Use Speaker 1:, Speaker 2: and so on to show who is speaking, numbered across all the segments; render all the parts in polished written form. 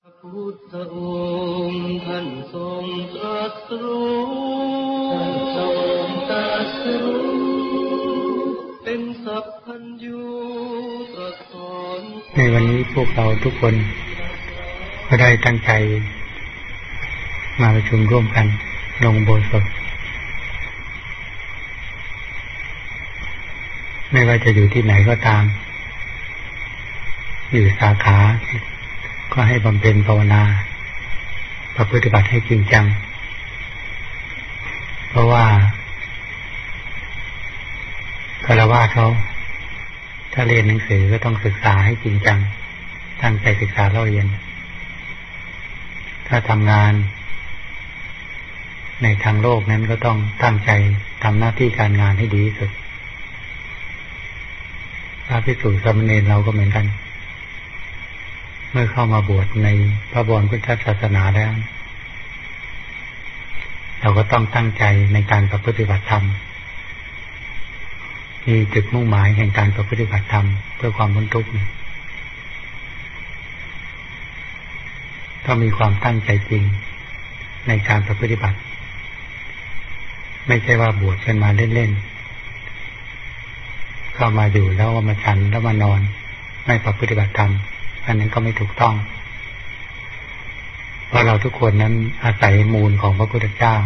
Speaker 1: พระพุทธองค์ท่านทรงตรัสรู้เป็นสัพพัญญูตรัสสอน
Speaker 2: ในวันนี้พวกเราทุกคนก็ได้ตั้งใจมาประชุมร่วมกันลงอุโบสถไม่ว่าจะอยู่ที่ไหนก็ตามอยู่สาขาก็ให้บำเพ็ญภาวนาประพฤติบัติให้จริงจังเพราะว่าฆราวาสเขาถ้าเรียนหนังสือก็ต้องศึกษาให้จริงจังตั้งใจศึกษาเรียนถ้าทำงานในทางโลกนั้นก็ต้องตั้งใจทำหน้าที่การงานให้ดีที่สุดพระภิกษุสามเณรเราก็เหมือนกันเมื่อเข้ามาบวชในพระบรมพุทธศาสนาแล้วเราก็ต้องตั้งใจในการประพฤติบัติธรรมมีจุดมุ่งหมายแห่งการประพฤติบัติธรรมเพื่อความพ้นทุกข์ต้องมีความตั้งใจจริงในการประพฤติบัติไม่ใช่ว่าบวชกันมาเล่นๆเข้ามาอยู่แล้วมาฉันแล้วมานอนไม่ประพฤติบัติธรรมอันนั้นก็ไม่ถูกต้องเพราะเราทุกคนนั้นอาศัยมูลของพระพุทธเจ้า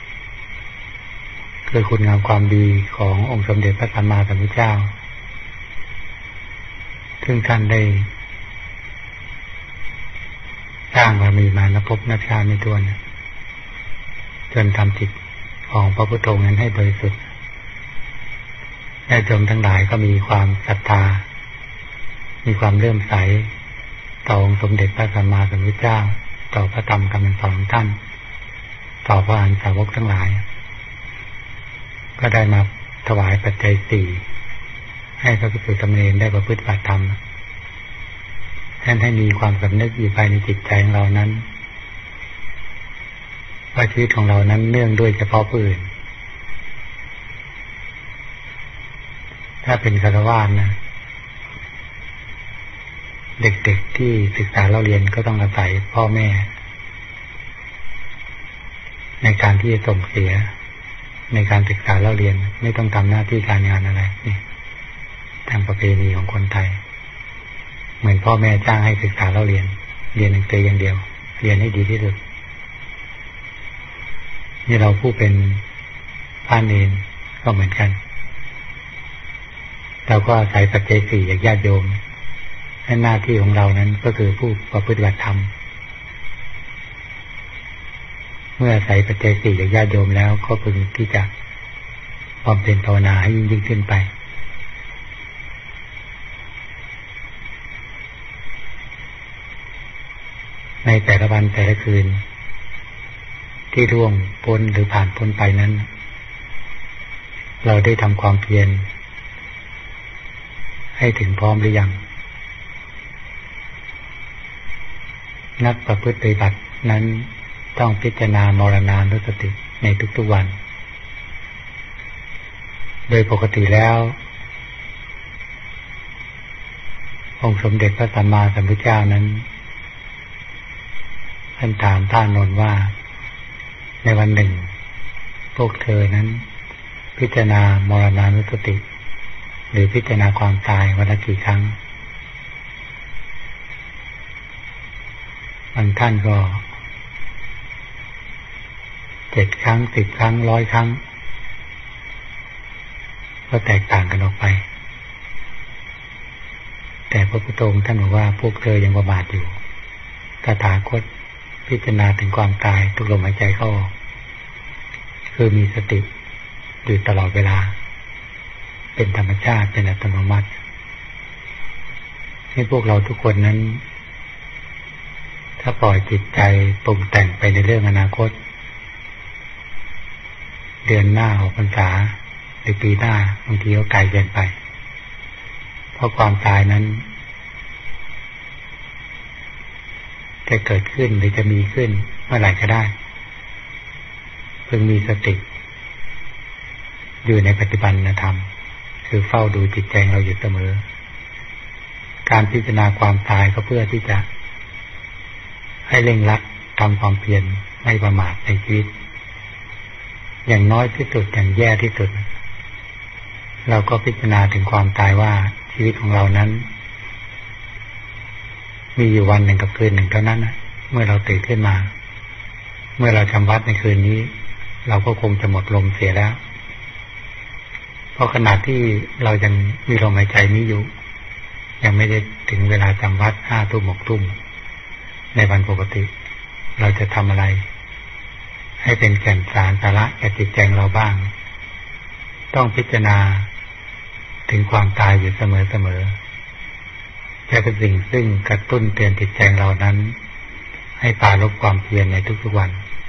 Speaker 2: คือคุณงามความดีขององค์สมเด็จพระสัมมาสัมพุทธเจ้าซึ่งท่านได้สร้างบารมีมานับพบนับชาติไม่ถ้วนจนทำจิตของพระพุทธองค์นั้นให้บริสุทธิ์ญาติโยมทั้งหลายก็มีความศรัทธามีความเลื่อมใสต่อองค์สมเด็จพระสัมมาสัมพุทธเจ้าต่อพระธรรมคำสอนของท่านต่อพระอรหันตสาวกทั้งหลายก็ได้มาถวายปัจจัย4ให้พระภิกษุสามเณรได้ประพฤติบัติธรรมท่านให้มีความสำนึกอยู่ภายในจิตใจของเรานั้นว่าชีวิตของเรานั้นเนื่องด้วยเฉพาะผู้อื่นถ้าเป็นฆราวาสนะเด็กๆที่ศึกษาเรียนก็ต้องอาศัยพ่อแม่ในการที่จะส่งเสียในการศึกษาเรียนไม่ต้องทำหน้าที่การงานอะไรนี่ทางประเพณีของคนไทยเหมือนพ่อแม่จ้างให้ศึกษาเรียนหนังสืออย่างเดียวเรียนให้ดีที่สุดนี่เราผู้เป็นพระเณรก็เหมือนกันเราก็อาศัยปัจจัย4จากญาติโยมและหน้าที่ของเรานั้นก็คือผู้ประพฤติบัติธรรมเมื่ออาศัยปัจจัย4จากญาติโยมแล้วก็พึงที่จะบำเพ็ญภาวนาให้ยิ่งขึ้นไปในแต่ละวันแต่ละคืนที่ล่วงพ้นหรือผ่านพ้นไปนั้นเราได้ทำความเพียรให้ถึงพร้อมหรือยังนักประพฤติปฏิบัตินั้นต้องพิจารณามรณานุสติในทุกๆวันโดยปกติแล้วองค์สมเด็จพระสัมมาสัมพุทธเจ้านั้นท่านถามพระอานนท์ว่าในวันหนึ่งพวกเธอนั้นพิจารณามรณานุสติหรือพิจารณาความตายวันละกี่ครั้งบางท่านก็7 ครั้ง10 ครั้ง100 ครั้งก็แตกต่างกันออกไปแต่พระพุทธองค์ท่านบอกว่าพวกเธอยังประมาทอยู่ตถาคตพิจารณาถึงความตายทุกลมหายใจเข้าออกคือมีสติอยู่ตลอดเวลาเป็นธรรมชาติเป็นอัตโนมัติให้พวกเราทุกคนนั้นถ้าปล่อยจิตใจปรุงแต่งไปในเรื่องอนาคตเดือนหน้าออกพรรษาหรือปีหน้าบางทีก็ไกลเกินไปเพราะความตายนั้นจะเกิดขึ้นหรือจะมีขึ้นเมื่อไหร่ก็ได้เพิ่งมีสติอยู่ในปัจจุบันธรรมคือเฝ้าดูจิตใจเราอยู่เสมอการพิจารณาความตายก็เพื่อที่จะให้เร่งรัดทำความเพียรไม่ประมาทในชีวิตอย่างน้อยที่สุดอย่างแย่ที่สุดเราก็พิจารณาถึงความตายว่าชีวิตของเรานั้นมีอยู่วันหนึ่งกับคืนหนึ่งเท่านั้นนะเมื่อเราตื่นขึ้นมาเมื่อเราจำวัดในคืนนี้เราก็คงจะหมดลมเสียแล้วเพราะขณะที่เรายังมีลมหายใจนี้อยู่ยังไม่ได้ถึงเวลาจำวัด5 ทุ่ม 6 ทุ่มในวันปกติเราจะทำอะไรให้เป็นแก่นสารสาระแก่จิตใจเราบ้างต้องพิจารณาถึงความตายอยู่เสมอจะเป็นสิ่งซึ่งกระตุ้นเตือนจิตใจเรานั้นให้ปรารภความเพียรในทุกๆวัน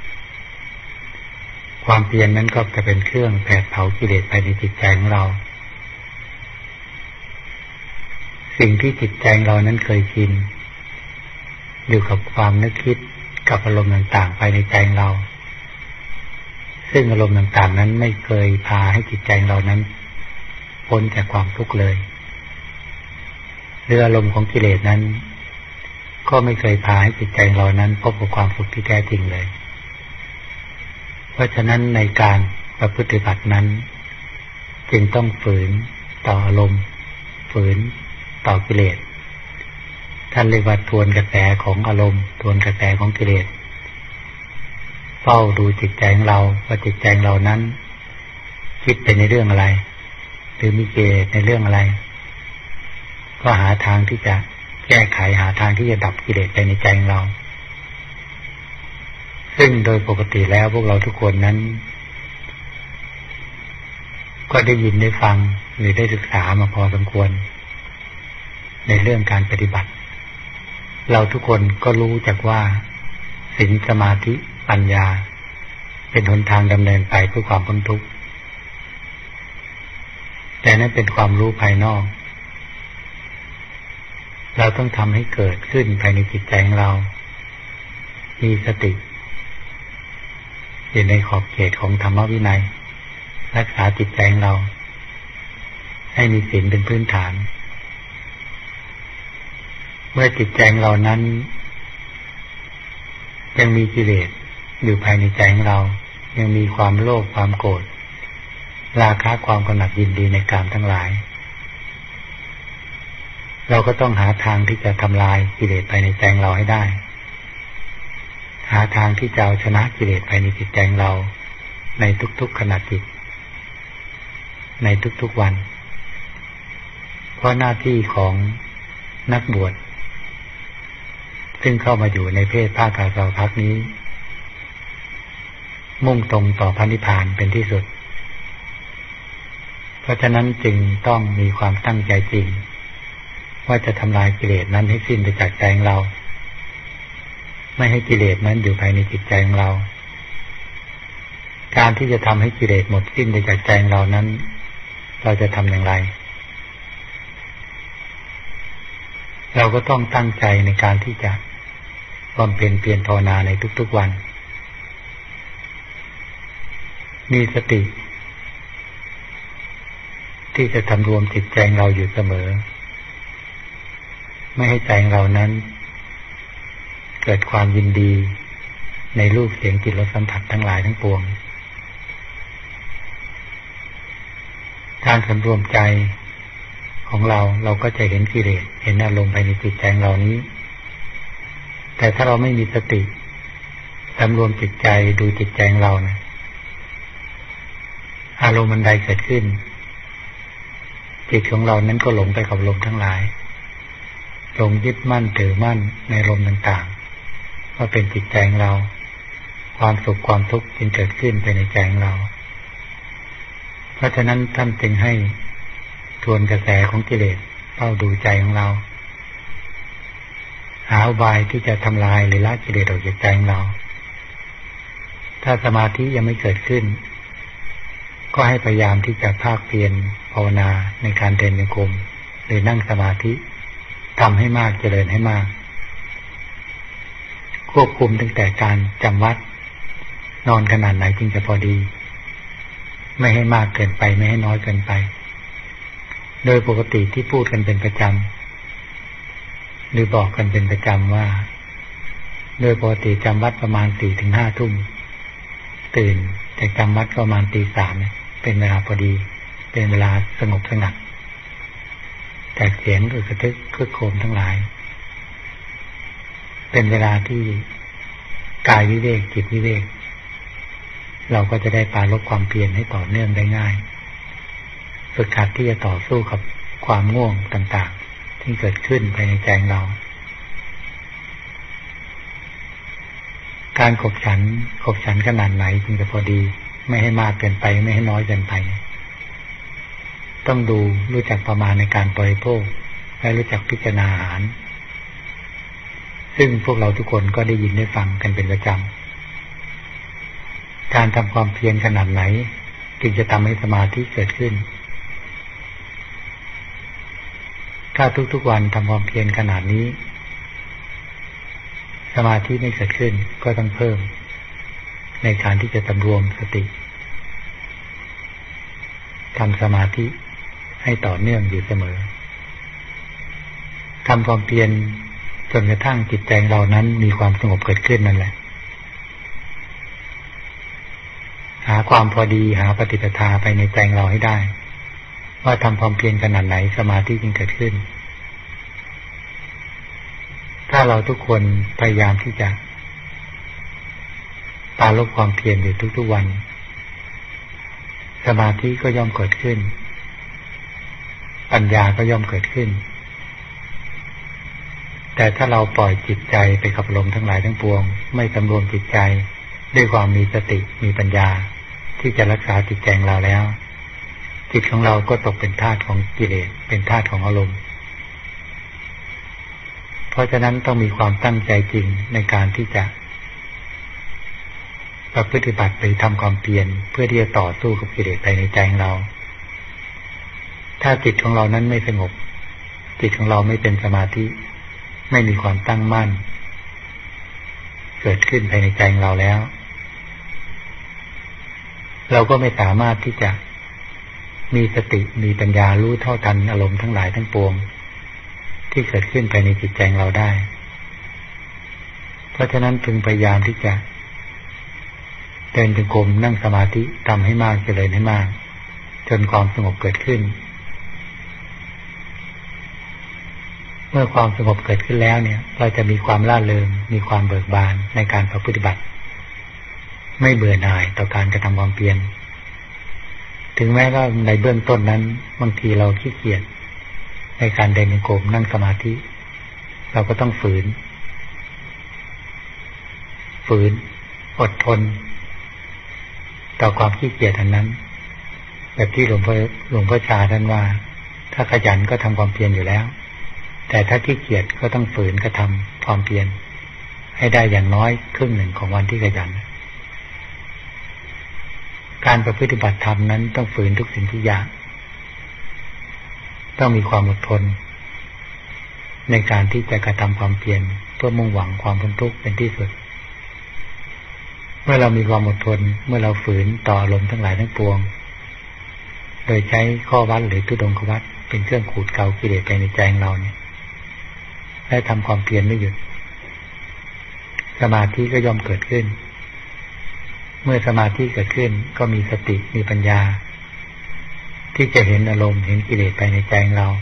Speaker 2: ความเพียรนั้นก็จะเป็นเครื่องแผดเผากิเลสภายในจิตใจของเราสิ่งที่จิตใจเรานั้นเคยชินอยู่กับความนึกคิดกับอารมณ์ต่างๆภายในใจเราซึ่งอารมณ์ต่างๆนั้นไม่เคยพาให้จิตใจเรานั้นพ้นจากความทุกข์เลยหรืออารมณ์ของกิเลสนั้นก็ไม่เคยพาให้จิตใจเรานั้นพบกับความสุขที่แท้จริงเลยเพราะฉะนั้นในการประพฤติปฏิบัตินั้นจึงต้องฝืนต่ออารมณ์ฝืนต่อกิเลสท่านเรียกว่าทวนกระแสของอารมณ์ทวนกระแสของกิเลสเฝ้าดูจิตใจของเราว่าจิตใจเรานั้นคิดไปในเรื่องอะไรหรือมีกิเลสในเรื่องอะไรก็หาทางที่จะแก้ไขหาทางที่จะดับกิเลสไปในใจของเราซึ่งโดยปกติแล้วพวกเราทุกคนนั้นก็ได้ยินได้ฟังหรือได้ศึกษามาพอสมควรในเรื่องการปฏิบัติเราทุกคนก็รู้จักว่าศีลสมาธิปัญญาเป็นหนทางดำเนินไปเพื่อความพ้นทุกข์แต่นั้นเป็นความรู้ภายนอกเราต้องทำให้เกิดขึ้นภายในจิตใจของเรามีสติอยู่ในขอบเขตของธรรมวินัยรักษาจิตใจของเราให้มีศีลเป็นพื้นฐานเมื่อจิตใจของเรานั้นยังมีกิเลสอยู่ภายในใจของเรายังมีความโลภความโกรธราคะความกำหนัดยินดีในกามทั้งหลายเราก็ต้องหาทางที่จะทำลายกิเลสภายในใจของเราให้ได้หาทางที่จะเอาชนะกิเลสภายในจิตใจของเราในทุกๆขณะจิตในทุกๆวันเพราะหน้าที่ของนักบวชซึ่งเข้ามาอยู่ในเพศภาคกาสาวพักนี้มุ่งตรงต่อพระนิพพานเป็นที่สุดเพราะฉะนั้นจึงต้องมีความตั้งใจจริงว่าจะทำลายกิเลสนั้นให้สิ้นไปจากใจของเราไม่ให้กิเลสนั้นอยู่ภายในจิตใจของเราการที่จะทำให้กิเลสหมดสิ้นไปจากใจของเรานั้นเราจะทำอย่างไรเราก็ต้องตั้งใจในการที่จะบำเพ็ญเพียรภาวนาในทุกๆวันมีสติที่จะทำรวมจิตใจเราอยู่เสมอไม่ให้ใจเรานั้นเกิดความยินดีในรูปเสียงกลิ่นรสสัมผัสทั้งหลายทั้งปวงการสำรวมใจของเราก็จะเห็นกิเลสเห็นอารมณ์ภายในจิตใจเรานี้แต่ถ้าเราไม่มีสติสำรวมจิตใจดูจิตใจของเรานะอารมณ์มันใดเกิดขึ้นจิตของเรานั้นก็หลงไปกับลมทั้งหลายหลงยึดมั่นถือมั่นในลมต่างๆว่าเป็นจิตใจของเราความสุขความทุกข์จึงเกิดขึ้นไปในใจของเราเพราะฉะนั้นท่านจึงให้ทวนกระแสของกิเลสเฝ้าดูใจของเราหาอุบายที่จะทำลายหรือละกิเลสออกจากใจของเราถ้าสมาธิยังไม่เกิดขึ้นก็ให้พยายามที่จะภาคเพียรภาวนาในการเดินจงกรมหรือนั่งสมาธิทำให้มากเจริญให้มากควบคุมตั้งแต่การจำวัดนอนขนาดไหนจึงจะพอดีไม่ให้มากเกินไปไม่ให้น้อยเกินไปโดยปกติที่พูดกันเป็นประจำหรือบอกกันเป็นประจำว่าโดยปกติจำวัดประมาณ 4-5 ทุ่มตื่นจากจำวัดก็ประมาณ 3:00 เนี่ยเป็นเวลาพอดีเป็นเวลาสงบสงัดจากเสียงอึกกระทึกครึกโครมทั้งหลายเป็นเวลาที่กายวิเวกจิตวิเวกเราก็จะได้ปรารภความเพียรให้ต่อเนื่องได้ง่ายฝึกหัดที่จะต่อสู้กับความง่วงต่างๆที่เกิดขึ้นภายในใจเราการขบฉันขนาดไหนจึงจะพอดีไม่ให้มากเกินไปไม่ให้น้อยเกินไปต้องดูรู้จักประมาณในการบริโภคและรู้จักพิจารณาอาหารซึ่งพวกเราทุกคนก็ได้ยินได้ฟังกันเป็นประจำการทำความเพียรขนาดไหนจึงจะทำให้สมาธิเกิดขึ้นถ้าทุกๆวันทำความเพียรขนาดนี้สมาธิไม่เกิดขึ้นก็ต้องเพิ่มในการที่จะสำรวมสติทำสมาธิให้ต่อเนื่องอยู่เสมอทำความเพียรจนกระทั่งจิตใจเรานั้นมีความสงบเกิดขึ้นนั่นแหละหาความพอดีหาปฏิปทาไปในใจเราให้ได้ว่าทำความเพียรขนาดไหนสมาธิจึงเกิดขึ้นถ้าเราทุกคนพยายามที่จะปรารภความเพียรอยู่ทุกๆวันสมาธิก็ย่อมเกิดขึ้นปัญญาก็ย่อมเกิดขึ้นแต่ถ้าเราปล่อยจิตใจไปกับลมทั้งหลายทั้งปวงไม่สำรวมจิตใจด้วยความมีสติมีปัญญาที่จะรักษาจิตใจของเราแล้วจิตของเราก็ตกเป็นทาสของกิเลสเป็นทาสของอารมณ์เพราะฉะนั้นต้องมีความตั้งใจจริงในการที่จะประพฤติบัติไปทำความเพียรเพื่อที่จะต่อสู้กับกิเลสภายในใจของเราถ้าจิตของเรานั้นไม่สงบจิตของเราไม่เป็นสมาธิไม่มีความตั้งมั่นเกิดขึ้นภายในใจของเราแล้วเราก็ไม่สามารถที่จะมีสติมีปัญญารู้เท่าทันอารมณ์ทั้งหลายทั้งปวงที่เกิดขึ้นภายในจิตใจของเราได้เพราะฉะนั้นพึงพยายามที่จะเดินจงกรมนั่งสมาธิทำให้มากเจริญให้มากจนความสงบเกิดขึ้นเมื่อความสงบเกิดขึ้นแล้วเนี่ยเราจะมีความร่าเริงมีความเบิกบานในการประพฤติบัติไม่เบื่อหน่ายต่อการกระทำความเพียรถึงแม้ว่าในเบื้องต้นนั้นบางทีเราขี้เกียจในการเดินจงกรมนั่งสมาธิเราก็ต้องฝืนอดทนต่อความขี้เกียจอันนั้นแบบที่หลวงพ่อชาท่านว่าถ้าขยันก็ทำความเพียรอยู่แล้วแต่ถ้าขี้เกียจก็ต้องฝืนกระทำความเพียรให้ได้อย่างน้อยครึ่งหนึ่งของวันที่ขยันการประพฤติบัติธรรมนั้นต้องฝืนทุกสิ่งทุกอย่างต้องมีความอดทนในการที่จะกระทำความเพียรเพื่อมุ่งหวังความพ้นทุกข์เป็นที่สุดเมื่อเรามีความอดทนเมื่อเราฝืนต่ออารมณ์ทั้งหลายทั้งปวงโดยใช้ข้อวัดหรือทุดงควัดเป็นเครื่องขูดเกากิเลสภายในใจของเราเนี่ยและทำความเพียรไม่หยุดสมาธิก็ย่อมเกิดขึ้นเมื่อสมาธิเกิดขึ้นก็มีสติมีปัญญาที่จะเห็นอารมณ์เห็นกิเลสภายในใจของเรา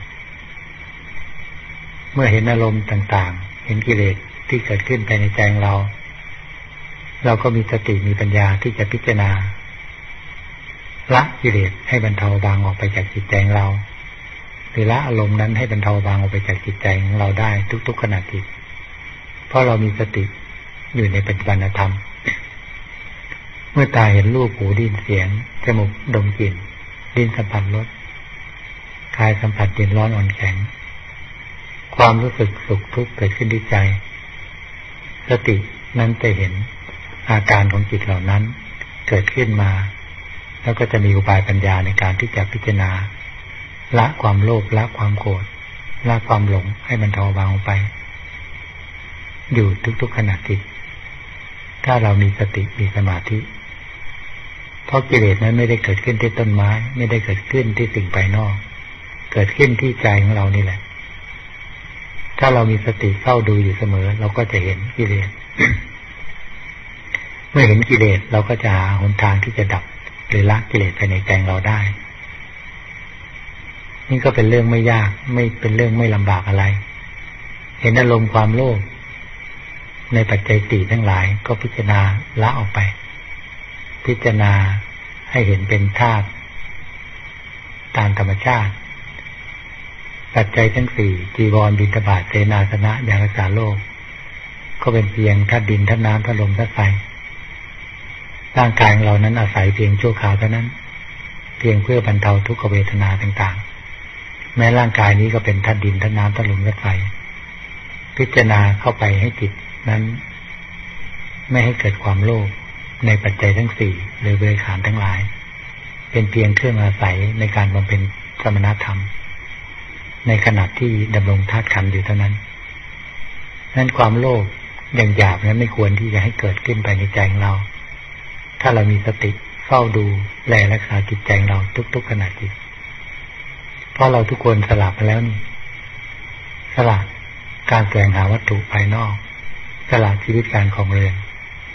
Speaker 2: เมื่อเห็นอารมณ์ต่างๆเห็นกิเลสที่เกิดขึ้นภายในใจของเราเราก็มีสติมีปัญญาที่จะพิจารณาละกิเลสให้บรรเทาเบาออกไปจากจิตใจของเราหรือละอารมณ์นั้นให้บรรเทาเบาออกไปจากจิตใจของเราได้ทุกๆขณะจิตเพราะเรามีสติอยู่ในปัจจุบันธรรมเมื่อตาเห็นรูปหูได้ยินเสียงจมูกดมกลิ่นลิ้นสัมผัสรสกายสัมผัสเย็นร้อนอ่อนแข็งความรู้สึกสุขทุกข์เกิดขึ้นที่ใจสตินั้นจะเห็นอาการของจิตเหล่านั้นเกิดขึ้นมาแล้วก็จะมีอุบายปัญญาในการที่จะพิจารณาละความโลภละความโกรธละความหลงให้บรรเทาเบาไปอยู่ทุกๆขณะจิตถ้าเรามีสติมีสมาธิเพราะกิเลสนั้นไม่ได้เกิดขึ้นที่ต้นไม้ไม่ได้เกิดขึ้นที่สิ่งภายนอกเกิดขึ้นที่ใจของเรานี่แหละถ้าเรามีสติเข้าดูอยู่เสมอเราก็จะเห็นกิเลสเมื่อเห็นกิเลสเราก็จะหาหนทางที่จะดับหรือละกิเลสภายในใจเราได้นี่ก็เป็นเรื่องไม่ยากไม่เป็นเรื่องไม่ลำบากอะไรเห็นอารมณ์ความโลภในปัจจัยสี่ทั้งหลายก็พิจารณาละออกไปพิจารณาให้เห็นเป็นธาตุตามธรรมชาติปัจจัยทั้งสี่จีวรบิณฑบาตเสนาสนะยารักษาโรคก็เป็นเพียงธาตุดินธาตุน้ำธาตุลมธาตุไฟร่างกายของเรานั้นอาศัยเพียงชั่วคราวเท่านั้นเพียงเพื่อบรรเทาทุกขเวทนาต่างๆแม้ร่างกายนี้ก็เป็นธาตุดินธาตุน้ำธาตุลมธาตุไฟพิจารณาเข้าไปให้จิตนั้นไม่ให้เกิดความโลภในปัจจัยทั้งสี่หรือบริขารทั้งหลายเป็นเพียงเครื่องอาศัยในการบำเพ็ญสมณธรรมในขณะที่ดำรงธาตุขันธ์อยู่เท่านั้นนั้นความโลภอย่างหยาบนั้นไม่ควรที่จะให้เกิดขึ้นภายในใจของเราถ้าเรามีสติเฝ้าดูแลรักษาจิตใจของเราทุกๆขณะจิตเพราะเราทุกคนสละไปแล้วนี่สละการแสวงหาวัตถุภายนอกสละชีวิตการของเรือน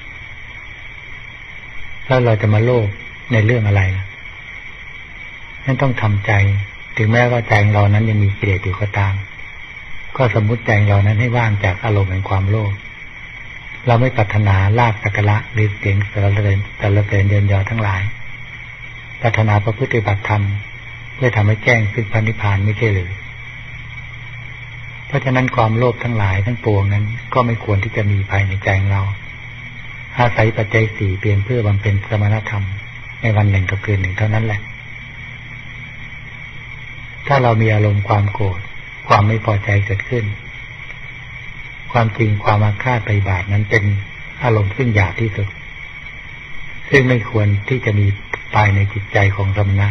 Speaker 2: แล้วเราจะมาโลภในเรื่องอะไรล่ะนั่นต้องทำใจถึงแม้ว่าใจของเรานั้นยังมีกิเลสอยู่ก็ตามก็สมมุติใจของเรานั้นให้ว่างจากอารมณ์แห่งความโลภเราไม่ปรารถนาลาภสักการะหรือเสียงสรรเสริญเยินยอทั้งหลายปรารถนาประพฤติปฏิบัติธรรมเพื่อทำให้แจ้งซึ่งพระนิพพานไม่ใช่หรือเพราะฉะนั้นความโลภทั้งหลายทั้งปวงนั้นก็ไม่ควรที่จะมีภายในใจของเราอาศัยปัจจัยสี่เพียงเพื่อบำเพ็ญสมณธรรมในวันหนึ่งกับคืนหนึ่งเท่านั้นแหละถ้าเรามีอารมณ์ความโกรธความไม่พอใจเกิดขึ้นความจริงความอาฆาตพยาบาทนั้นเป็นอารมณ์ซึ่งหยาบที่สุดซึ่งไม่ควรที่จะมีภายในจิตใจของสมณะ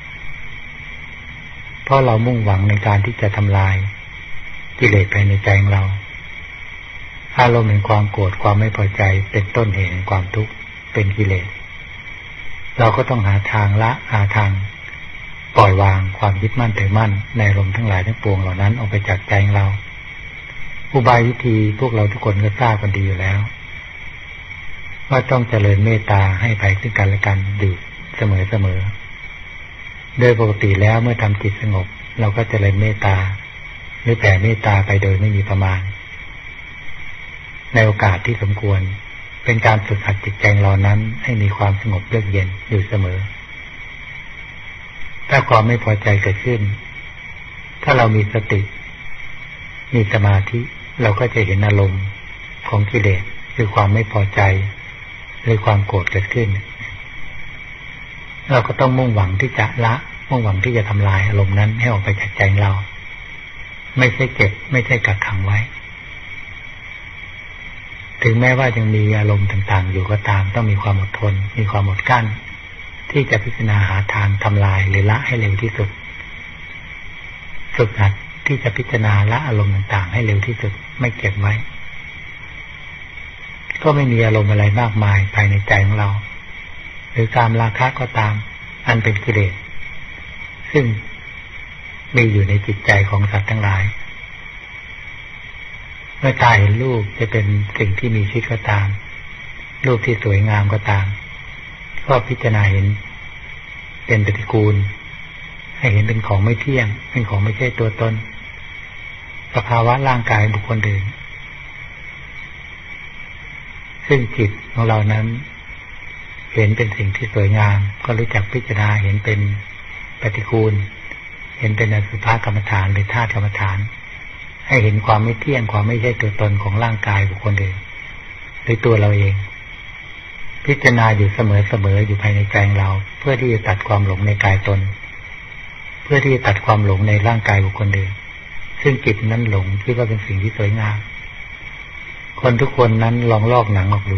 Speaker 2: เพราะเรามุ่งหวังในการที่จะทำลายกิเลสภายในใจของเราอารมณ์แห่งความโกรธความไม่พอใจเป็นต้นเหตุแห่งความทุกข์เป็นกิเลสเราก็ต้องหาทางละหาทางปล่อยวางความยึดมั่นถือมั่นในอารมณ์ทั้งหลายทั้งปวงเหล่านั้นออกไปจากใจของเราอุบายวิธีพวกเราทุกคนก็ทราบกันดีอยู่แล้วว่าต้องเจริญเมตตาให้ภัยซึ่งกันและกันอยู่เสมอโดยปกติแล้วเมื่อทำจิตสงบเราก็เจริญเมตตาหรือแผ่เมตตาไปโดยไม่มีประมาณในโอกาสที่สมควรเป็นการฝึกหัดจิตใจเรานั้นให้มีความสงบเยือกเย็นอยู่เสมอถ้าความไม่พอใจเกิดขึ้นถ้าเรามีสติมีสมาธิเราก็จะเห็นอารมณ์ของกิเลสคือความไม่พอใจหรือความโกรธเกิดขึ้นเราก็ต้องมุ่งหวังที่จะละมุ่งหวังที่จะทำลายอารมณ์นั้นให้ออกไปจากใจเราไม่ใช่เก็บไม่ใช่กักขังไว้ถึงแม้ว่ายังมีอารมณ์ต่างๆอยู่ก็ตามต้องมีความอดทนมีความอดกั้นที่จะพิจารณาหาทางทำลายหรือละให้เร็วที่สุดฝึกหัดที่จะพิจารณาละอารมณ์ต่างๆให้เร็วที่สุดไม่เก็บไว้ก็ไม่มีอารมณ์อะไรมากมายภายในใจของเราหรือการราคะก็ตามอันเป็นกิเลสซึ่งมีอยู่ในจิตใจของสัตว์ทั้งหลายเมื่อตาเห็นรูปจะเป็นสิ่งที่มีชีวิตก็ตามรูปที่สวยงามก็ตามก็พิจารณาเห็นเป็นปฏิกูลให้เห็นเป็นของไม่เที่ยงเป็นของไม่ใช่ตัวตนสภาวะร่างกายบุคคลอื่นซึ่งจิตของเรานั้นเห็นเป็นสิ่งที่สวยงามก็รู้จักพิจารณาเห็นเป็นปฏิกูลเห็นเป็นอสุภกรรมฐานหรือธาตุกรรมฐานให้เห็นความไม่เที่ยงความไม่ใช่ตัวตนของร่างกายบุคคลอื่นหรือตัวเราเองพิจารณาอยู่เสมออยู่ภายในใจเราเพื่อที่จะตัดความหลงในกายตนเพื่อที่จะตัดความหลงในร่างกายบุคคลอื่นซึ่งจิตนั้นหลงคิดว่าเป็นสิ่งที่สวยงามคนทุกคนนั้นลองลอกหนังออกดู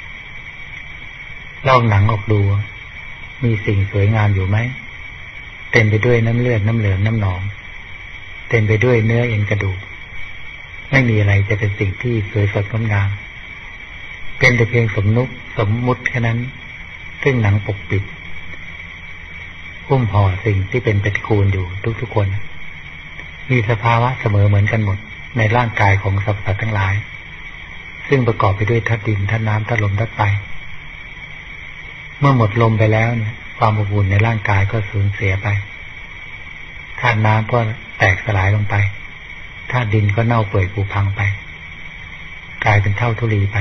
Speaker 2: ลอกหนังออกดูมีสิ่งสวยงามอยู่ไหมเต็มไปด้วยน้ำเลือดน้ำเหลืองน้ำหนองเต็มไปด้วยเนื้อเอ็นกระดูกไม่มีอะไรจะเป็นสิ่งที่สวยสดงดงามเป็นแต่เพียงสมมุติแค่นั้นซึ่งหนังปกปิดหุ้มห่อสิ่งที่เป็นปฏิกูลอยู่ทุกๆคนมีสภาวะเสมอเหมือนกันหมดในร่างกายของสรรพสัตว์ทั้งหลายซึ่งประกอบไปด้วยธาตุดินธาตุน้ำธาตุลมธาตุไฟเมื่อหมดลมไปแล้วเนี่ยความอบอุ่นในร่างกายก็สูญเสียไปธาตุน้ำก็แตกสลายลงไปธาตุดินก็เน่าเปื่อยผุพังไปกลายเป็นเท่าธุลีไป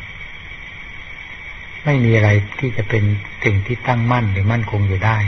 Speaker 2: ไม่มีอะไรที่จะเป็นสิ่งที่ตั้งมั่นหรือมั่นคงอยู่ได้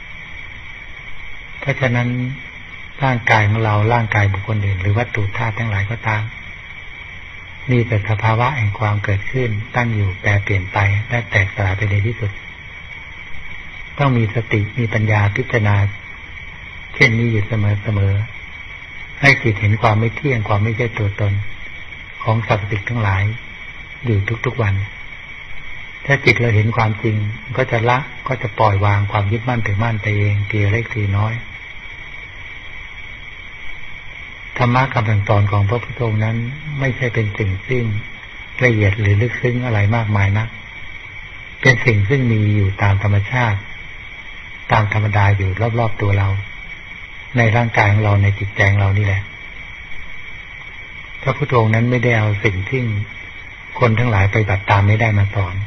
Speaker 2: เพราะฉะนั้นร่างกายของเราร่างกายบุคคลอื่นหรือวัตถุธาตุทั้งหลายก็ตามมีแต่สภาวะแห่งความเกิดขึ้นตั้งอยู่แปรเปลี่ยนไปและแตกสลายไปในที่สุดต้องมีสติมีปัญญาพิจารณาเช่นนี้อยู่เสมอให้จิตเห็นความไม่เที่ยงความไม่ใช่ตัวตนของสรรพสิ่งทั้งหลายอยู่ทุกๆวันถ้าจิตเราเห็นความจริงก็จะละก็จะปล่อยวางความยึดมั่นถือมั่นไปเองทีเล็กทีน้อยธรรมะคำสั่งสอนของพระพุทธองค์นั้นไม่ใช่เป็นสิ่งซึ่งละเอียดหรือลึกซึ้งอะไรมากมายนักเป็นสิ่งซึ่งมีอยู่ตามธรรมชาติตามธรรมดาอยู่รอบๆตัวเราในร่างกายของเราในจิตใจของเรานี่แหละพระพุทธองค์นั้นไม่ได้เอาสิ่งที่คนทั้งหลายไปปฏิบัติตามไม่ได้มาสอน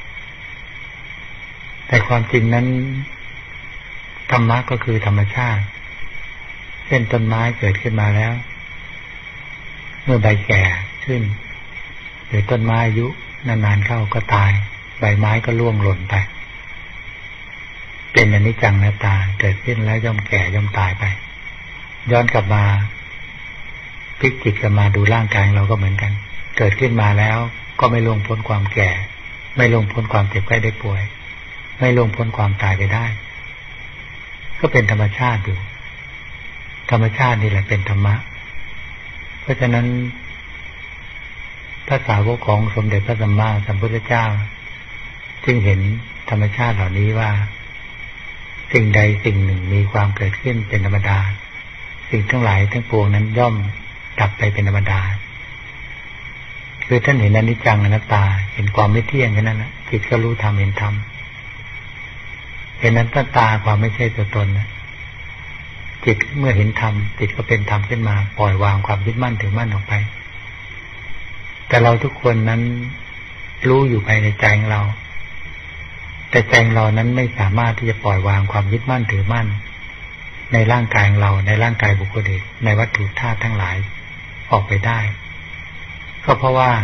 Speaker 2: แต่ความจริงนั้นธรรมะก็คือธรรมชาติเช่นต้นไม้เกิดขึ้นมาแล้วเมื่อใบแก่ขึ้นหรือต้นไม้อายุนานๆเข้าก็ตายใบไม้ก็ร่วงหล่นไปเป็นอนิจจังอนัตตาเกิดขึ้นแล้วย่อมแก่ย่อมตายไปย้อนกลับมาพลิกจิตกลับมาดูร่างกายเราก็เหมือนกันเกิดขึ้นมาแล้วก็ไม่ล่วงพ้นความแก่ไม่ล่วงพ้นความเจ็บไข้ได้ป่วยไม่ล่วงพ้นความตายไปได้ก็เป็นธรรมชาติอยู่ธรรมชาตินี่แหละเป็นธรรมะเพราะฉะนั้นพระสาวกของสมเด็จพระสัมมาสัมพุทธเจ้าจึงเห็นธรรมชาติเหล่านี้ว่าสิ่งใดสิ่งหนึ่งมีความเกิดขึ้นเป็นธรรมดาสิ่งทั้งหลายทั้งปวงนั้นย่อมดับไปเป็นธรรมดาคือท่านเห็นอนิจจังอนัตตาเห็นความไม่เที่ยงแค่นั้นนะจิตก็รู้ธรรมเห็นธรรมเห็นอนัตตาความไม่ใช่ตัวตนนะจิตเมื่อเห็นธรรมจิตก็เป็นธรรมขึ้นมาปล่อยวางความยึดมั่นถือมั่นออกไปแต่เราทุกคนนั้นรู้อยู่ภายในใจของเราแต่ใจเรานั้นไม่สามารถที่จะปล่อยวางความยึดมั่นถือมั่นในร่างกายของเราในร่างกายบุคคลอื่นในวัตถุธาตุทั้งหลายออกไปได้ก็เพราะว่า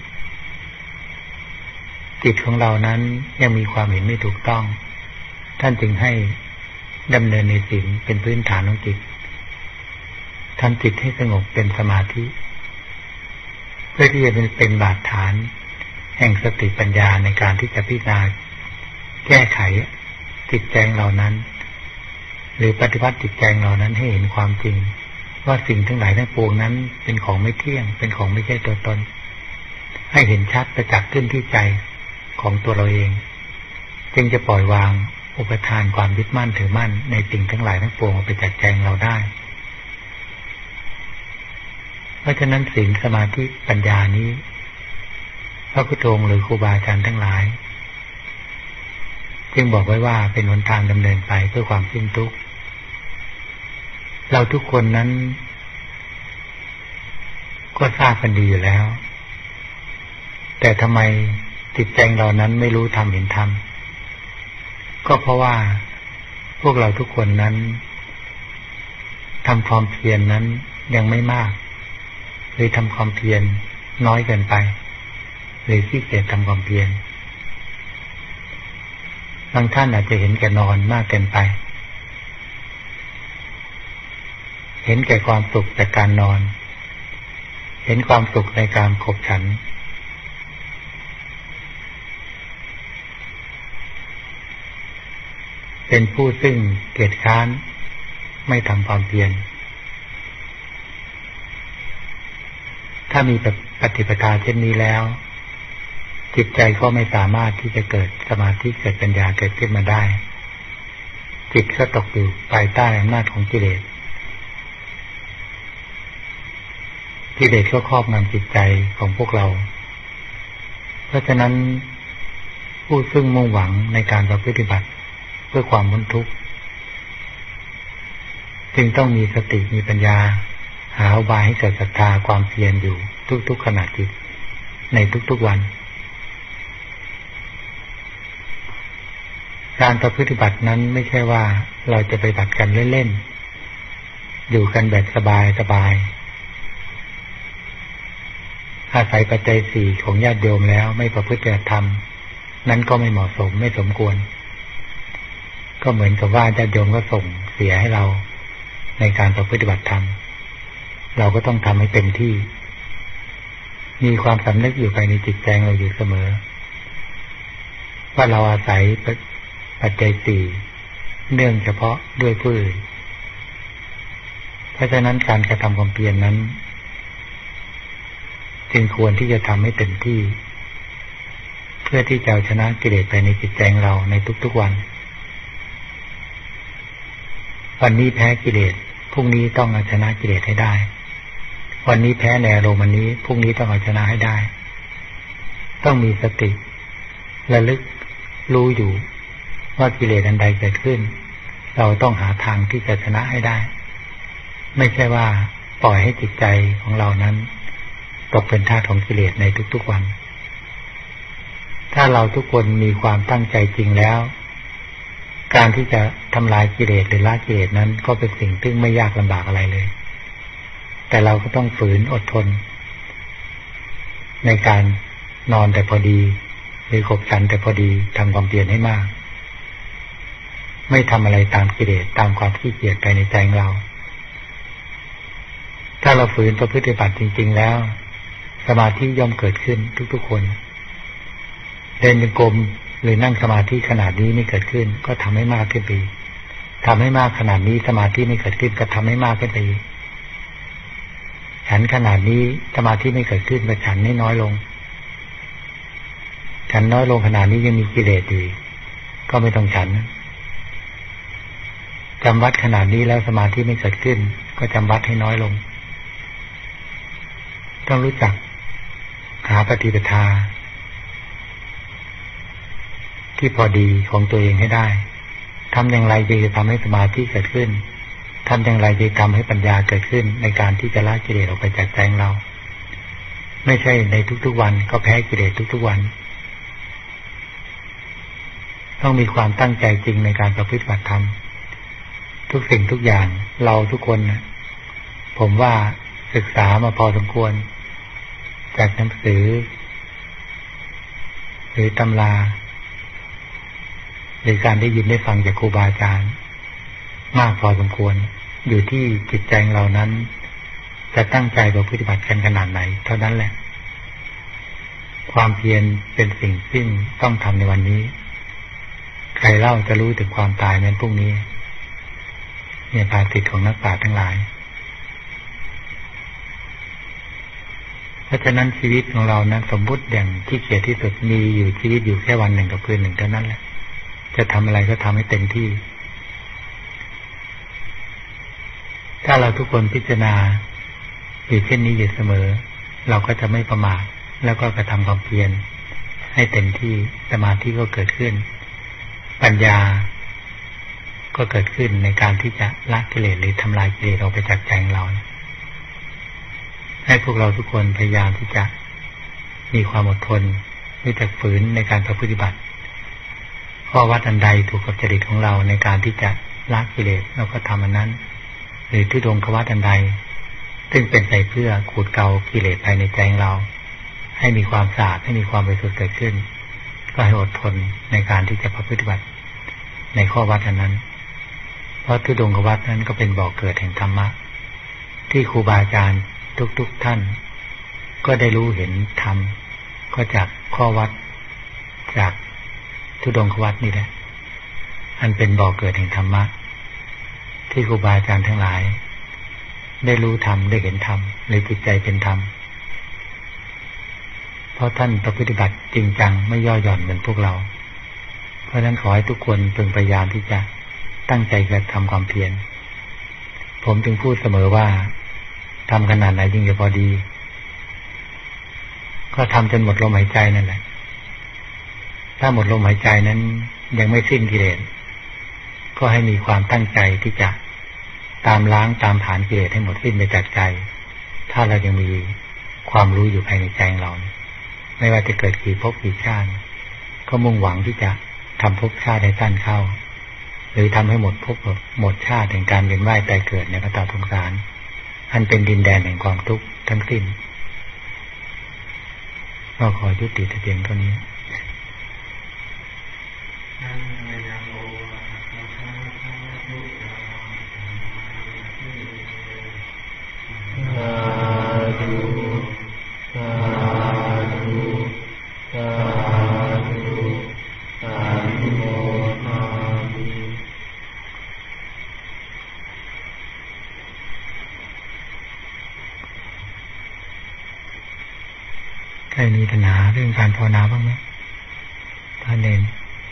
Speaker 2: จิตของเรานั้นยังมีความเห็นไม่ถูกต้องท่านจึงให้ดำเนินในศีลเป็นพื้นฐานของจิตทำจิตให้สงบเป็นสมาธิเพื่อที่จะเป็นบาดฐานแห่งสติปัญญาในการที่จะพิจารณาแก้ไขจิตใจเหล่านั้นหรือปฏิบัติจิตใจเหล่านั้นให้เห็นความจริงว่าสิ่งทั้งหลายทั้งปวงนั้นเป็นของไม่เที่ยงเป็นของไม่ใช่ตัวตนให้เห็นชัดประจักษ์ขึ้นที่ใจของตัวเราเองจึงจะปล่อยวางอุปทานความยึดมั่นถือมั่นในสิ่งทั้งหลายทั้งปวงออกไปจากใจเราได้เพราะฉะนั้นศีลสมาธิปัญญานี้พระพุทธองค์หรือครูบาอาจารย์ทั้งหลายจึงบอกไว้ว่าเป็นหนทางดำเนินไปเพื่อความสิ้นทุกข์เราทุกคนนั้นก็ทราบกันดีอยู่แล้วแต่ทำไมจิตใจเรานั้นไม่รู้ธรรมเห็นธรรมก็เพราะว่าพวกเราทุกคนนั้นทำความเพียรนั้นยังไม่มากหรือทำความเพียรน้อยเกินไปหรือขี้เกียจทำความเพียรบางท่านอาจจะเห็นแก่นอนมากเกินไปเห็นแก่ความสุขจากการนอนเห็นความสุขในการขบฉันเป็นผู้ซึ่งเกียจคร้านไม่ทำความเพียรถ้ามีปฏิปทาเช่นนี้แล้วจิตใจก็ไม่สามารถที่จะเกิดสมาธิเกิดปัญญาเกิดขึ้นมาได้จิตก็ตกอยู่ภายใต้อำนาจของกิเลสก็ครอบงำจิตใจของพวกเราเพราะฉะนั้นผู้ซึ่งมุ่งหวังในการปฏิบัติเพื่อความพ้นทุกข์จึงต้องมีสติมีปัญญาหาอุบายให้เกิดศรัทธาความเพียรอยู่ทุกๆขณะจิตในทุกๆวันการประพฤติบัตินั้นไม่ใช่ว่าเราจะไปบัติกันเล่นๆอยู่กันแบบสบายๆอาศัยปัจจัยสี่ของญาติโยมแล้วไม่ประพฤติธรรมนั้นก็ไม่เหมาะสมไม่สมควรก็เหมือนกับว่าญาติโยมก็ส่งเสียให้เราในการประพฤติบัติธรรมเราก็ต้องทำให้เต็มที่มีความสำนึกอยู่ภายในจิตใจเราอยู่เสมอว่าเราอาศัยปัจจัยสี่เนื่องเฉพาะด้วยผู้อื่นเพราะฉะนั้นการกระทำความเพียรนั้นจึงควรที่จะทำให้เต็มที่เพื่อที่จะเอาชนะกิเลสภายในจิตใจเราในทุกๆวันวันนี้แพ้กิเลสพรุ่งนี้ต้องเอาชนะกิเลสให้ได้วันนี้แพ้ในอารมณ์วันนี้พรุ่งนี้ต้องเอาชนะให้ได้ต้องมีสติระลึกรู้อยู่ว่ากิเลสอันใดเกิดขึ้นเราต้องหาทางที่จะชนะให้ได้ไม่ใช่ว่าปล่อยให้จิตใจของเรานั้นตกเป็นทาสของกิเลสในทุกๆวันถ้าเราทุกคนมีความตั้งใจจริงแล้วการที่จะทำลายกิเลสหรือละกิเลสนั้นก็เป็นสิ่งที่ไม่ยากลำบากอะไรเลยแต่เราก็ต้องฝืนอดทนในการนอนแต่พอดีหรือขบฉันแต่พอดีทำความเพียรให้มากไม่ทำอะไรตามกิเลสตามความขี้เกียจภายในใจของเราถ้าเราฝืนประพฤติบัติจริงๆแล้วสมาธิย่อมเกิดขึ้นทุกๆคนเดินจงกรมหรือนั่งสมาธิขนาดนี้ไม่เกิดขึ้นก็ทำให้มากขึ้นไปทำให้มากขนาดนี้สมาธิไม่เกิดขึ้นก็ทำให้มากขึ้นไปฉันขนาดนี้สมาธิไม่เกิดขึ้นก็ฉันให้น้อยลงฉันน้อยลงขนาดนี้ยังมีกิเลสอยู่ก็ไม่ต้องฉันจำวัดขนาดนี้แล้วสมาธิไม่เกิดขึ้นก็จำวัดให้น้อยลงต้องรู้จักหาปฏิปทาที่พอดีของตัวเองให้ได้ทำอย่างไรจะทำให้สมาธิเกิดขึ้นทำอย่างไรจะทำให้ปัญญาเกิดขึ้นในการที่จะละกิเลสออกไปจากใจเราไม่ใช่ในทุกๆวันก็แพ้กิเลสทุกๆวันต้องมีความตั้งใจจริงในการประพฤติบัติธรรมทุกสิ่งทุกอย่างเราทุกคนนะผมว่าศึกษามาพอสมควรจากหนังสือหรือตำราหรือการได้ยินได้ฟังจากครูบาอาจารย์มากพอสมควรอยู่ที่จิตใจเรานั้นจะตั้งใจประพฤติบัติกันขนาดไหนเท่านั้นแหละความเพียรเป็นสิ่งซึ่งต้องทำในวันนี้ใครเล่าจะรู้ถึงความตายในพรุ่งนี้เนี่ยภาษิตของนักปราชญ์ทั้งหลายเพราะฉะนั้นชีวิตของเรานั้นสมมุติอย่างที่เกียรติที่สุดมีอยู่ชีวิตอยู่แค่วันหนึ่งกับคืนหนึ่งเท่านั้นแหละจะทำอะไรก็ทำให้เต็มที่ถ้าเราทุกคนพิจารณาอยู่เช่นนี้อยู่เสมอเราก็จะไม่ประมาทแล้วก็กระทำความเพียรให้เต็มที่สมาธิก็เกิดขึ้นปัญญาก็เกิดขึ้นในการที่จะละกิเลสหรือทำลายกิเลสออกไปจากใจของเราให้พวกเราทุกคนพยายามที่จะมีความอดทนรู้จักฝืนในการประพฤติบัติข้อวัดอันใดถูกกับจริตของเราในการที่จะละกิเลสเราก็ทำอันนั้นหรือทุดงควัตอันใดซึ่งเป็นไปเพื่อขูดเกากิเลสภายในใจของเราให้มีความสะอาดให้มีความบริสุทธิ์เกิดขึ้นก็ให้อดทนในการที่จะประพฤติบัติในข้อวัดอันนั้นเพราะทุดงควัตนั้นก็เป็นบ่อเกิดแห่งธรรมะที่ครูบาอาจารย์ทุกท่านก็ได้รู้เห็นธรรมก็จากข้อวัดจากทุดงควัตนี่แหละอันเป็นบ่อเกิดแห่งธรรมะที่ครูบาอาจารย์ทั้งหลายได้รู้ธรรมได้เห็นธรรมหรือจิตใจเป็นธรรมเพราะท่านประพฤติบัติจริงจังไม่ย่อหย่อนเหมือนพวกเราเพราะฉะนั้นขอให้ทุกคนพึงพยายามที่จะตั้งใจกระทำความเพียรผมจึงพูดเสมอว่าทำขนาดไหนยิ่งจะพอดีก็ทำจนหมดลมหายใจนั่นแหละถ้าหมดลมหายใจนั้นยังไม่สิ้นกิเลสก็ให้มีความตั้งใจที่จะตามล้างตามผลาญกิเลสให้หมดสิ้นไปจากใจถ้าเรายังมีความรู้อยู่ภายในใจของเราไม่ว่าจะเกิดกี่ภพกี่ชาติก็มุ่งหวังที่จะทำภพชาติให้สั้นเข้าหรือทำให้หมดภพหมดชาติแห่งการเวียนว่ายตายเกิดในวัฏสงสารอันเป็นดินแดนแห่งความทุกข์ทั้งสิ้นก็ขอยุติแต่เพียงเท่านี้ใครมีปัญหาเรื่องการภาวนาบ้างไหมท่านเอง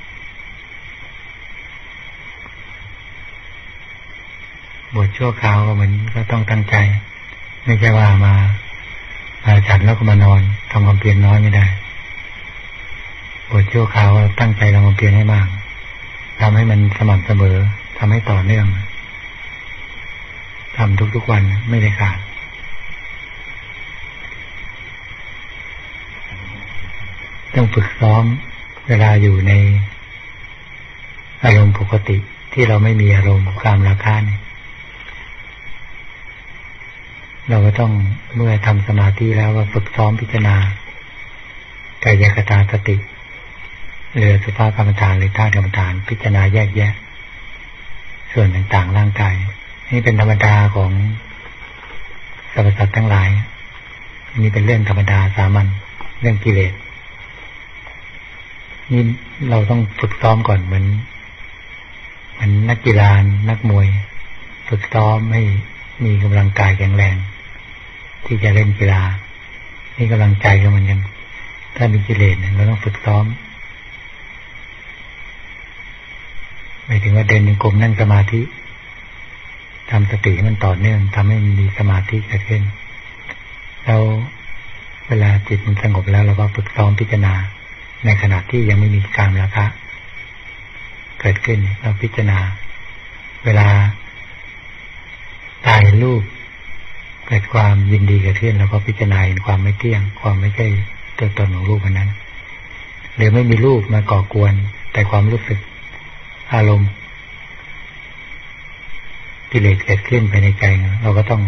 Speaker 2: บวชชั่วคราวก็เหมือนก็ต้องตั้งใจไม่ใช่ว่ามาฉันแล้วก็มานอนทำความเพียรน้อยไม่ได้บวชชั่วคราวตั้งใจทำความเพียรให้มากทำให้มันสม่ำเสมอทำให้ต่อเนื่องทำทุกๆวันไม่ได้ขาดต้องฝึกซ้อมเวลาอยู่ในอารมณ์ปกติที่เราไม่มีอารมณ์ความราคะเนี่ยเราก็ต้องเมื่อทำสมาธิแล้วก็ฝึกซ้อมพิจารณากายคตาสติหรือสุภาพกรรมฐานหรือธาตุกรรมฐานพิจารณาแยกแยะส่วนต่างๆร่างกายนี่เป็นธรรมดาของสรรพสัตว์ทั้งหลายนี่เป็นเรื่องธรรมดาสามัญเรื่องกิเลสนี่เราต้องฝึกซ้อมก่อนเหมือนนักกีฬานักมวยฝึกซ้อมให้มีกำลังกายแข็งแรงที่จะเล่นกีฬานี่กำลังใจก็เหมือนกันถ้ามีกิเลสเราต้องฝึกซ้อมหมายถึงว่าเดินจงกรมนั่งสมาธิทำสติให้มันต่อเนื่องทำให้มันมีสมาธิเกิดขึ้นแล้วเวลาจิตมันสงบแล้วเราก็ฝึกซ้อมพิจารณาในขณะที่ยังไม่มีกามราคะเกิดขึ้นเราพิจารณาเวลาตายรูปเกิดความยินดีเกิดขึ้นเราก็พิจารณาเห็นความไม่เที่ยงความไม่ใช่ตัวตนของรูปนั้นหรือไม่มีรูปมาก่อกวนแต่ความรู้สึกอารมณ์กิเลสเกิดขึ้นภายในใจเราก็ต้อง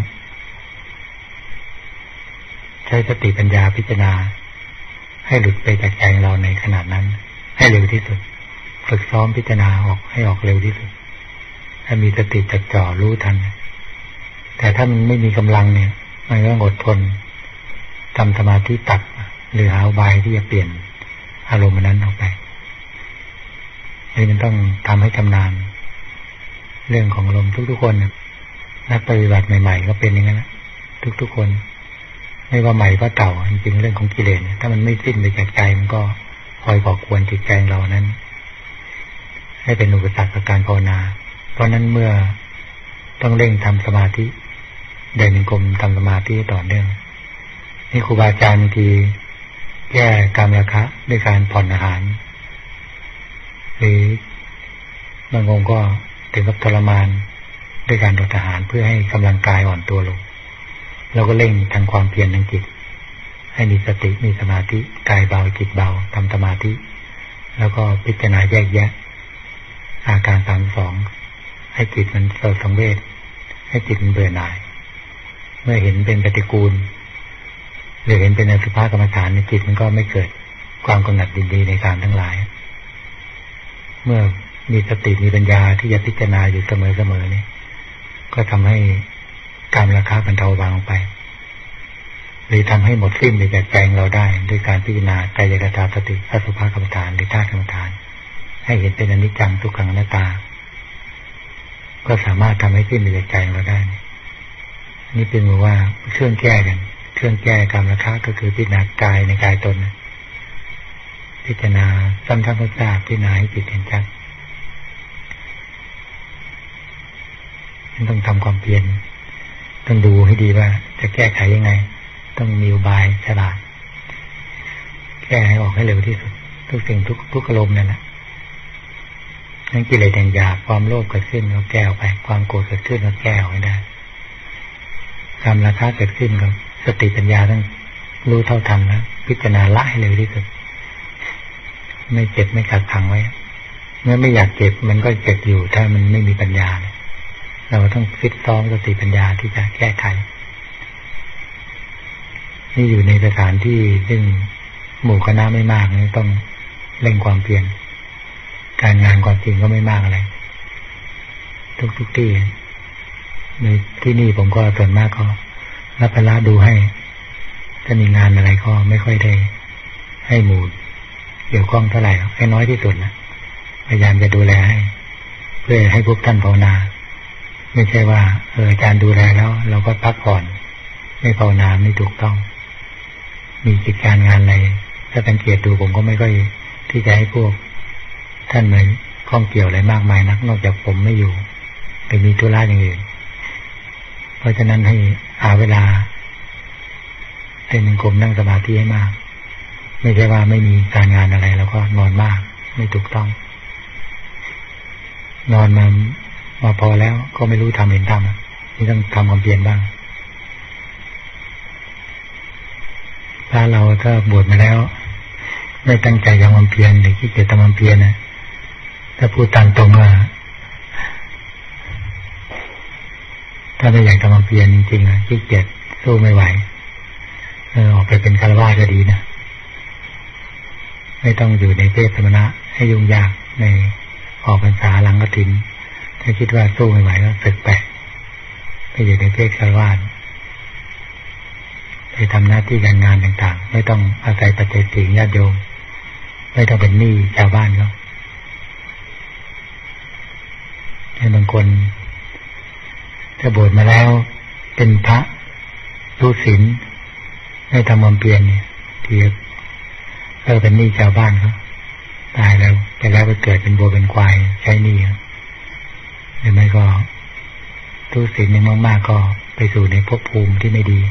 Speaker 2: ใช้สติปัญญาพิจารณาให้หลุดไปจากใจเราในขณะนั้นให้เร็วที่สุดฝึกซ้อมพิจารณาออกให้ออกเร็วที่สุดให้มีสติจดจ่อรู้ทันแต่ถ้ามันไม่มีกำลังเนี่ยมันก็ต้องอดทนทำสมาธิตัดหรือหาอุบายที่จะเปลี่ยนอารมณ์นั้นออกไปนี่มันต้องทำให้ชำนาญเรื่องของอารมณ์ทุกๆคนนักปฏิบัติใหม่ๆก็เป็นอย่างนั้นทุกๆคนไม่ว่าใหม่ก็เก่าจริงๆเรื่องของกิเลสถ้ามันไม่สิ้นไปจากใจมันก็คอยก่อกวนจิตใจเรานั้นให้เป็นอุปสรรคกับการภาวนาเพราะนั้นเมื่อต้องเร่งทำสมาธิเดินจงกรมทำสมาธิต่อเนื่องนี่ครูบาอาจารย์บางทีแก้กามราคะด้วยการผ่อนอาหารหรือบางองค์ก็ถึงกับทรมานด้วยการอดอาหารเพื่อให้กำลังกายอ่อนตัวลงเราก็เร่งทางความเพียรทางจิตให้มีสติมีสมาธิกายเบาจิตเบาทำสมาธิแล้วก็พิจารณาแยกแยะอาการ32ให้จิตมันสังเวชให้จิตมันเบื่อหน่ายเมื่อเห็นเป็นปฏิกูลหรือเห็นเป็นอสุภกรรมฐานในจิตมันก็ไม่เกิดความกำหนัดยินดีในการทั้งหลายเมื่อมีสติมีปัญญาที่จะพิจารณาอยู่เสมอๆนี่ก็ทำให้การราคาบรรเทาเบาลงไปหรือทำให้หมดสิ้นไปจากใจเราได้ด้วยการพิจารณากายคตาสติอสุภกรรมฐานหรือธาตุกรรมฐานให้เห็นเป็นอนิจจังทุกขังอนัตตาก็สามารถทำให้สิ้นไปจากใจเราได้นี่เป็นว่าเครื่องแก้กันเครื่องแก้การราคาก็คือพิจารณากายในกายตนพิจารณาซ้ำๆซากๆพิจารณาให้จิตเห็นชัดต้องทำความเพียรต้องดูให้ดีว่าจะแก้ไขยังไงต้องมีอุบายฉลาดแก้ให้ออกให้เร็วที่สุดทุกสิ่งทุกอารมณ์นั่นแหละนั่นกิเลสอย่างหยาบความโลภเกิดขึ้นก็แก้ออกไปความโกรธเกิดขึ้นก็แก้ออกให้ได้ความราคะเกิดขึ้นก็สติปัญญาต้องรู้เท่าทันนะพิจารณาละให้เร็วที่สุดไม่เจ็บไม่กักขังไว้เมื่อไม่อยากเจ็บมันก็เจ็บอยู่ถ้ามันไม่มีปัญญาเราต้องฟิตซ้อมสติปัญญาที่จะแก้ไขนี่อยู่ในสถานที่ซึ่งหมู่คณะไม่มากนี่ต้องเร่งความเพียรการงานความจริงก็ไม่มากอะไรทุกที่ในที่นี่ผมก็ส่วนมากก็รับภาระดูให้ถ้ามีงานอะไรก็ไม่ค่อยได้ให้หมู่เกี่ยวข้องเท่าไหร่ให้น้อยที่สุดนะพยายามจะดูแลให้เพื่อให้พวกท่านภาวนาไม่ใช่ว่าอาจารย์ดูแลแล้วเราก็พักผ่อนไม่ภาวนาไม่ถูกต้องมีกิจการงานอะไรถ้าสังเกตดูผมก็ไม่ค่อยที่จะให้พวกท่านมาข้องเกี่ยวอะไรมากมายนักนอกจากผมไม่อยู่ไปมีธุระอย่างอื่นเพราะฉะนั้นให้หาเวลาเดินกรมนั่งสมาธิให้มากไม่ใช่ว่าไม่มีการงานอะไรแล้วก็นอนมากไม่ถูกต้องนอนมาพอแล้วก็ไม่รู้ทำเห็นทำนี่ต้องทำความเพียรบ้างถ้าเราถ้าบวชมาแล้วไม่ตั้งใจทำความเพียรหรือขี้เกียจทำความเพียรนะถ้าพูดตามตรงว่าถ้าไม่อยากทำความเพียรจริงๆขี้เกียจสู้ไม่ไหวออกไปเป็นฆราวาสก็ดีนะไม่ต้องอยู่ในเพศสมณะให้ยุ่งยากในออกพรรษาหลังกฐินถ้าคิดว่าสู้ไม่ไหวก็สึกไปอยู่ในเพศฆราวาสไปทำหน้าที่การงานต่างๆไม่ต้องอาศัยปัจจัยสี่ญาติโยมไม่ต้องเป็นหนี้ชาวบ้านเขาให้บางคนถ้าบวชมาแล้วเป็นพระรู้ศีลไม่ทำความเพียรเนี่ยที่เป็นหนี้ชาวบ้านเขาตายแล้วไปเกิดเป็นบัวเป็นควายใช้หนี้หรือไม่ก็รู้ศีลในมากๆก็ไปสู่ในภพภูมิที่ไม่ดี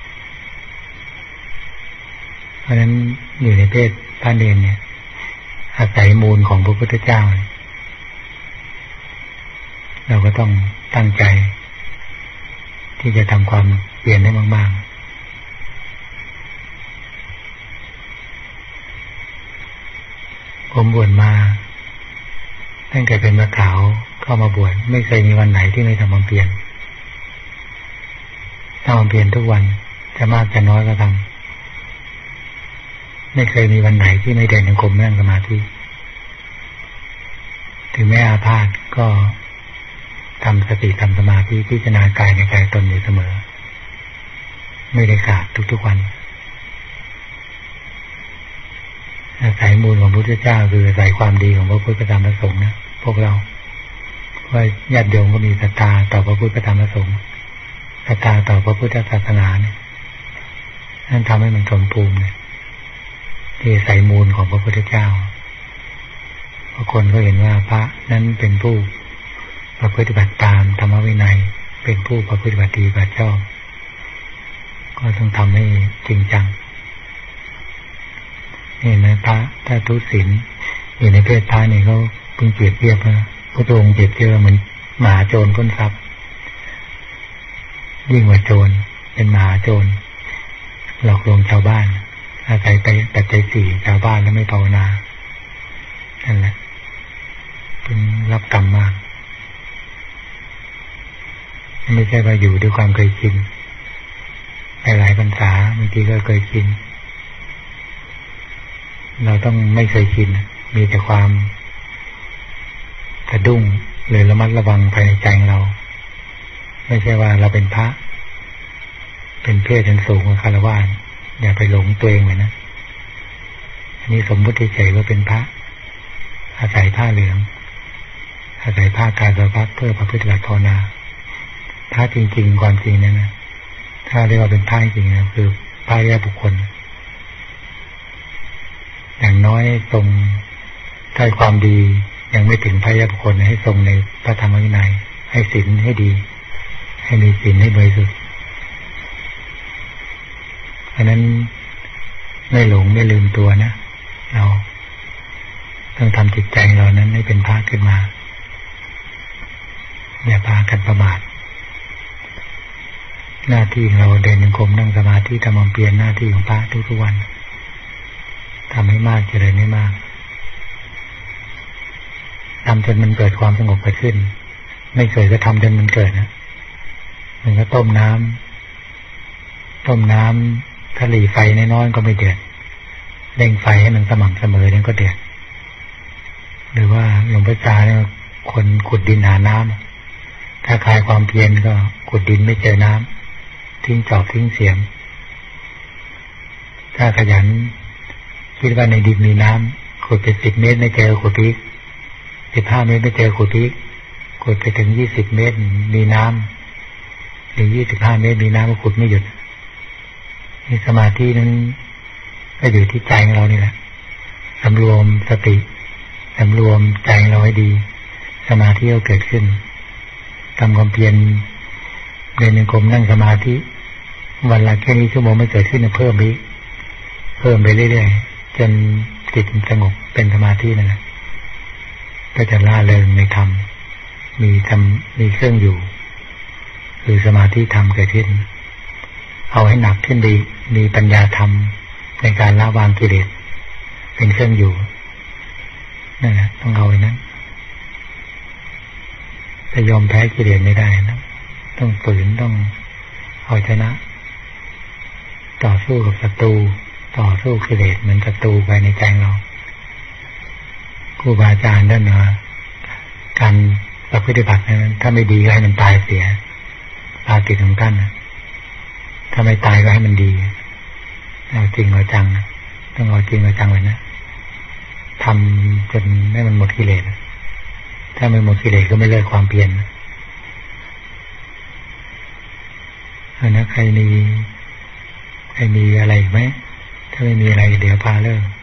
Speaker 2: เพราะฉะนั้นอยู่ในเพศพระเนรเนี่ยอาศัยมูลของพระพุทธเจ้าเราก็ต้องตั้งใจที่จะทำความเปลี่ยนให้มากๆผมบวชมาตั้งแต่เป็นมะขาวเข้ามาบวชไม่เคยมีวันไหนที่ไม่ทำความเปลี่ยนทำความเปลี่ยนทุกวันจะมากจะน้อยก็ทำไม่เคยมีวันไหนที่ไม่เดินจงกรมนั่งสมาธิถึงแม้อาพาธก็ทำสติทำสมาธิพิจารณากายในกายตนอยู่เสมอไม่ได้ขาดทุกๆวันอาศัยมูลของพระพุทธเจ้าคืออาศัยความดีของพระพุทธพระธรรมพระสงฆ์นะพวกเราว่าญาติโยมก็มีศรัทธาต่อพระพุทธพระธรรมพระสงฆ์ศรัทธาต่อพระพุทธศาสนาเนี่ยนั่นทำให้มันสมภูมิเนี่ยที่อาศัยมูลของพระพุทธเจ้าบางคนก็เห็นว่าพระนั้นเป็นผู้ประพฤติบัติตามธรรมวินัยเป็นผู้ประพฤติบัติดีปฏิบัติชอบก็ต้องทำให้จริงจังเห็นไหมพระถ้าทุศีลอยู่ในเพศพระเนี่ยเขาเพิ่งเปรียบเทียบนะพระองค์เปรียบเทียบเหมือนมหาโจรปล้นทรัพย์ยิ่งกว่าโจรเป็นมหาโจรหลอกลวงชาวบ้านอาศัยไปปัจจัยสี่ชาวบ้านแล้วไม่ภาวนานั่นแหละเป็นรับกรรมมากไม่ใช่ว่าอยู่ด้วยความเคยชินไปหลายพรรษาบางทีก็เคยชินเราต้องไม่เคยชินมีแต่ความกระดุ้งหรือระมัดระวังภายในใจของเราไม่ใช่ว่าเราเป็นพระเป็นเพศชั้นสูงกว่าคฤหัสถ์อย่าไปหลงตัวเองเลยนะอันนี้สมมุติเฉยๆว่าเป็นพระอาศัยผ้าเหลืองอาศัยผ้ากาสาวพัสเพื่อประพฤติบัติภาวนาพระจริงๆความจริงนั่นนะถ้าเรียกว่าเป็นพระจริงนะคือพระอริยบุคคลอย่างน้อยทรงถ้าความดียังไม่ถึงพระอริยบุคคลให้ทรงในพระธรรมวินัยให้ศีลให้ดีให้มีศีลให้บริสุทธิ์เพราะนั้นไม่หลงไม่ลืมตัวนะเราต้องทำจิตใจเรานั้นให้เป็นพระขึ้นมาอย่าพากันประมาทหน้าที่ของเราเดินจงกรมนั่งสมาธิทำความเพียรหน้าที่ของพระทุกๆวันทำให้มากเจริญให้มากทำจนมันเกิดความสงบเกิดขึ้นไม่เคยก็ทำจนมันเกิดนะมันก็ต้มน้ำถ้าหลีไฟน้อยๆก็ไม่เดือดเร่งไฟให้มันสม่ำเสมอนั่นก็เดือดหรือว่าหลวงพ่อจาเนี่ยคนขุดดินหาน้ำถ้าคลายความเพียรก็ขุดดินไม่เจอน้ำทิ้งจอบทิ้งเสียมถ้าขยันคิดว่าในดินมีน้ำขุดไป10 เมตรไม่เจอขุดอีก15 เมตรไม่เจอขุดอีกขุดไปถึง20 เมตรมีน้ำหรือ25 เมตรมีน้ำก็ขุดไม่หยุดในสมาธินั้นก็อยู่ที่ใจของเรานี่แหละสำรวมสติสำรวมใจเราให้ดีสมาธิก็เกิดขึ้นทำความเพียรเดินจงกรมนั่งสมาธิวันละแค่นี้ชั่วโมงไม่เกิดขึ้นเพิ่มไปเรื่อยๆจนจิตสงบเป็นสมาธินั่นแหละก็จะล่าเริงในธรรมมีเครื่องอยู่คือสมาธิธรรมเกิดขึ้นเอาให้หนักขึ้นดีมีปัญญาธรรมในการละวางกิเลสเป็นเครื่องอยู่นั่นแหละต้องเอาไว้นั้นจะยอมแพ้กิเลสไม่ได้นะต้องฝืนต้องเอาชนะต่อสู้กับศัตรูต่อสู้กิเลสเหมือนศัตรูไปในใจเราครูบาอาจารย์ท่านว่าการปฏิบัตินั้นถ้าไม่ดีก็ให้มันตายเสียภารกิจของท่านนะถ้าไม่ตายก็ให้มันดีเอาจริงเอาจังต้องเอาจริงเอาจังเลยนะทำจนให้มันหมดกิเลสถ้าไม่หมดกิเลสก็ไม่เลิกความเพียรนะใครมีอะไรไหมถ้าไม่มีอะไรเดี๋ยวพาเลิก